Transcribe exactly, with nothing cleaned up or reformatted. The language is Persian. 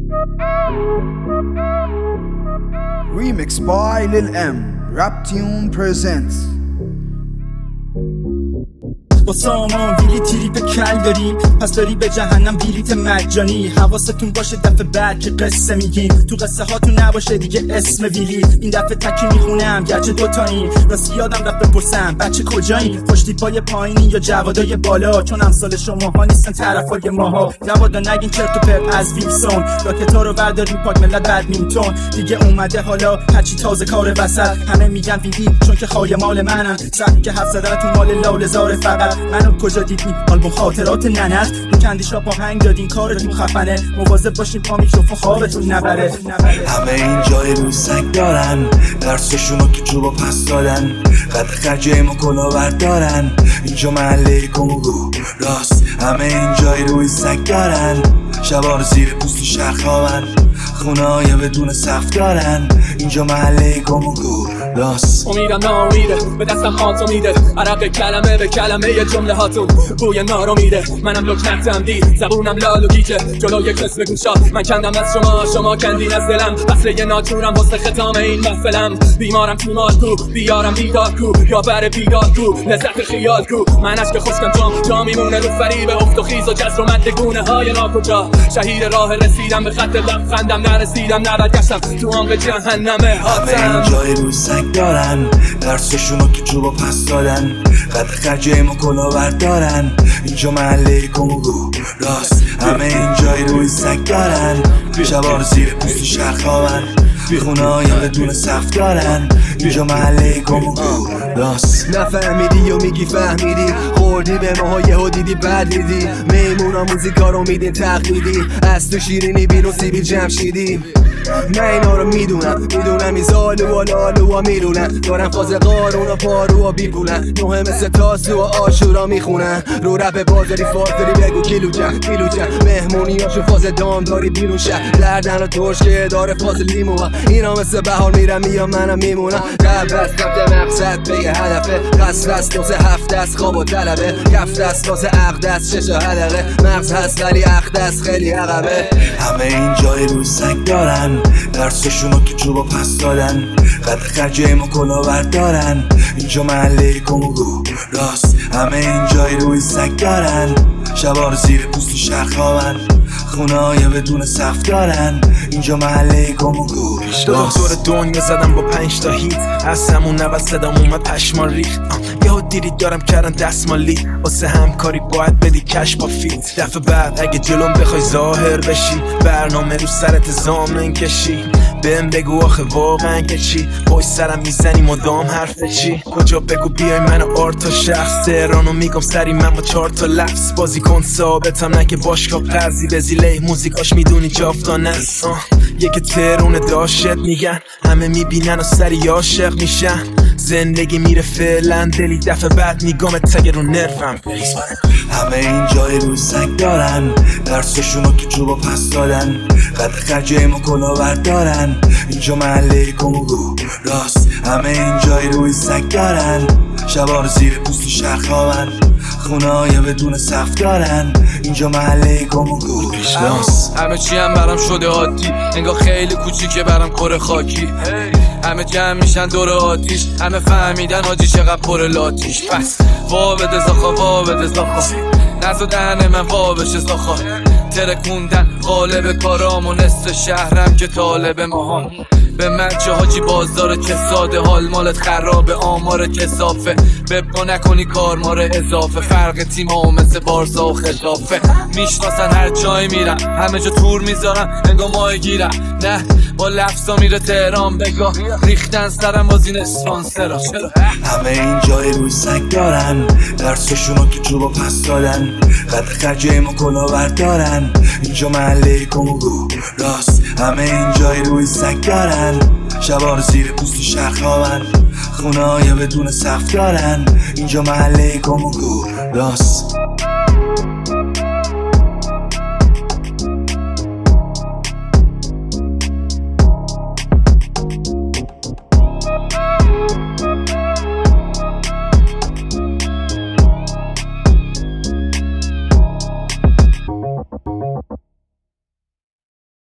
Remix by Lil M. Raptune presents. با سامان ویلی تیری به کل داریم، پس داری به جهنم ویلیت مجانی. حواستون باشه دفعه بعد که قصه میگیم، تو قصه هاتون نباشه دیگه اسم ویلی. این دفعه تکی میخونم گرچه دوتاییم، راستی یادم رفت بپرسم بچه کجاییم؟ پشتیپای پایینی یا جوادای بالا؟ چون امثال شماها نیستن طرفای ماها. جوادا نگین چرت و پرت از ویلسون، راکتا رو برداریم پاک ملت بدمینتون. دیگه اومده حالا هرچی تازه کار وسط، همه میگن ویلی چون که خای مال منن. سبکی که حرف زدنتون مال لاله‌زار فقط. منو کجا دیدی؟ آلبوم خاطرات ننت رو کندیشا پاهنگ دادین، کارتون خفنه. مواظب باشین پا میکروفون خوابتون نبره. همه این جای روی سنگ دارن، درسشونو تو جوبا پس دادن. قد خرجه ما کلاور دارن، اینجا محله کنگو راست. همه این جای روی سنگ دارن، شبا رو زیر پوستی شهر خوابن. خونه های بدون سقف دارن، اینجا محله کنگو راست. امیدم نامیده به دستم آتو میده، عرق کلمه به کلمه یه جمله هاتون بوی نارو میده. منم لکنتم دید زبونم لال و گیجه، جلوی کس بگوشا من کندم از شما، شما کندین از دلم. فصل یه ناجورم واسه ختام این محفلم. بیمارم تیمار کو، بیارم بیدار کو، یا بر بیدار کو، لذت خیال کو. من عشق خشکم جام جا میمونه رو فریب افت و خیز و جزر و مد گونه های ناکجا. شهید راه رسیدم به خط لبخندم، نرسیدم نبرگشتم تو آنق جهنمه هاتم. همه این جای روی سنگ دارن، درسشونو تو جوبا پس دادن. قد خرجه ما کلاور دارن، اینجا محله کنگو راست. همه این جای روی سنگ دارن، شبا رو زیر پوستی شهر خوابن. خونه های بدون سقف دارن، اینجا محله کنگو راست. نفهمیدی و میگی فهمیدی، خوردی به ماها یهو دیدی بد دیدی. میمونا موزیکا رو میدین تقلیدی، از تو شیرینی بیرون سیبیل جمشیدی. من اینا رو میدونم، میدونم این زالو و لالو و میرونن. دارن فاز قارون و پارو و بیپولن، نوه مثل تاسو و آشورا میخونن. رو رب بازاری فازداری بگو کیلو جن کیلو جن. مهمونی هاشون فاز دام داری بیرون شد، لردن و ترش که داره فاز لیمو. اینا مثل بهار میرم میام منم میمونم. قبل از سمت مقصد به هدفه، قصد است دوزه هفت است خواب و طلبه. کفت است واسه عقد است شش حلقه، مغز هست ولی عقد است خیلی عقبه. همه این جای روی سنگ دارن، درسشونو تو جوبا پس دادن. قد خرجه ما کلاور دارن، اینجا محله کنگو راست. همه این جای روی سنگ دارن، شبا رو زیر پوستی شهر خوابن. خونه های بدون سقف دارن، اینجا محله کنگو راست. دور دنیا زدم با پنج تا هیت، از همون نوز صدام اومد پشمان ریخت. یهو دیدی دارم کردن دستمالی، واسه همکاری باید بدی کش با فیت. دفعه بعد اگه جلوم بخوای ظاهر بشی، برنامه رو سرت زامن کشی. بهم بگو آخه واقعا که چی؟ بای سرم میزنی مدام حرف چی؟ کجا بگو بیای من آرت تا شخص. تهرانو میگم سری من با چهار تا لفظ. بازی کن ثابتم نه که باشگاه قرضی به زیله موزیکاش میدونی جافتانه است. یکی تهرون داشت میگن، همه میبینن و سری عاشق میشن. زندگی میره فعلا، دلی دفعه بعد میگم تگه رو نرفم. همه این جای روی سنگ دارن، درسشونو تو جوبا پس دادن. قد خرجه ما کلاور دارن، اینجا محله کنگو راست. همه این جای روی سنگ دارن، شبا رو زیر پوستی شهر خوابن. خونه های بدون سقف دارن، اینجا محله کنگو راست. همه چی هم برام شده عادی، انگار خیلی کوچیکه برام کره خاکی. همه جمع میشن دور آتیش، همه فهمیدن حاجی چقدر پر لاتیش. پس وا بده زاخا وا بده زاخا، نزو دهن من وا بشه زاخا. ترکوندن قالب کارام و نصف شهرم که طالب ماهان. به من چه حاجی بازدار که ساده، حال مالت خرابه آمار کسافه. ببقا نکنی کار ماره اضافه، فرق تیم ها مثل بارسا و خلافه. میشناسن هر جای میرم، همه جا تور میذارم انگاه ماه گیرم. نه با لفظا میره تهران بگاه، ریختن سرم باز این اسپانسرا. همه این جای روی سنگ دارن، درسشونو تو جوبا پس دادن. قد خرجه ما کلاور دارن، اینجا محله کنگو راست. همه این جای روی سنگ دارن، شبا رو زیر پوستی شهر خوابن. خونه های بدون سقف دارن، اینجا محله کنگو راست.